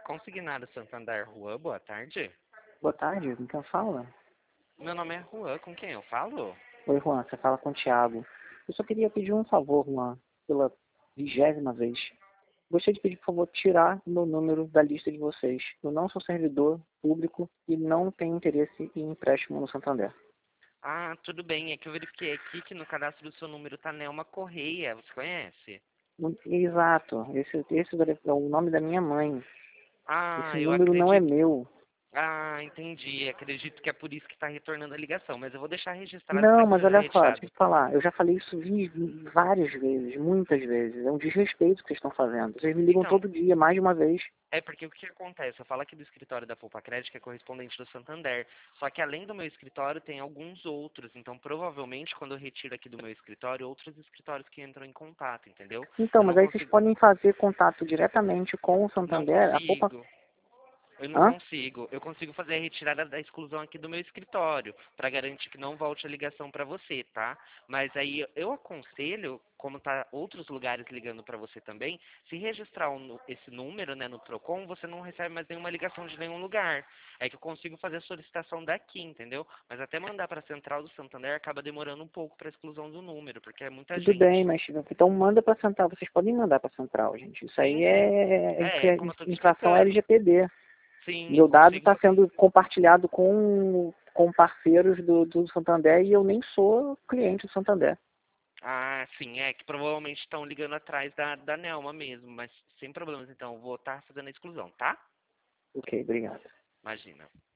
Consignado Santander Rua, boa tarde. Boa tarde, com quem fala? Meu nome é Juan, com quem eu falo? Oi, Juan, você fala com o Thiago. Eu só queria pedir um favor, Juan, pela 20ª vez. Gostaria de pedir, por favor, tirar o meu número da lista de vocês. Eu não sou servidor público e não tenho interesse em empréstimo no Santander. Ah, tudo bem, é que eu verifiquei aqui que no cadastro do seu número tá Nelma Correia, você conhece? Exato, esse é o nome da minha mãe. Esse Ah, eu número não é acredito. meu. Ah, entendi. Acredito que é por isso que está retornando a ligação, mas eu vou deixar registrado para Não, que mas seja olha só, deixa retirado. eu te falar. Eu já falei isso várias vezes, muitas vezes. É um desrespeito que vocês estão fazendo. Vocês me ligam Então, todo dia, mais de uma vez. é porque o que acontece? Eu falo aqui do escritório da Poupa Crédito, que é correspondente do Santander. Só que além do meu escritório, tem alguns outros. Então, provavelmente, quando eu retiro aqui do meu escritório, outros escritórios que entram em contato, entendeu? Então, Eu não mas aí vocês consigo. podem fazer contato diretamente com o Não Santander, a Poupa... consigo. Eu não Hã? consigo. Eu consigo fazer a retirada da exclusão aqui do meu escritório, para garantir que não volte a ligação para você, tá? Mas aí eu aconselho, como tá outros lugares ligando para você também, se registrar esse número, né, no Procon, você não recebe mais nenhuma ligação de nenhum lugar. É que eu consigo fazer a solicitação daqui, entendeu? Mas até mandar para a central do Santander acaba demorando um pouco para exclusão do número, porque é muita Tudo bem, gente. mas então manda para central. Vocês podem mandar para central, gente. Isso Sim, aí sim. é É, como eu tô te infração explicando. LGPD. Sim, eu Meu dado consigo. está sendo compartilhado com parceiros do Santander e eu nem sou cliente do Santander. Ah, sim, é que provavelmente estão ligando atrás da Nelma mesmo, mas sem problemas então, vou estar fazendo a exclusão, tá? Ok, obrigado. Imagina.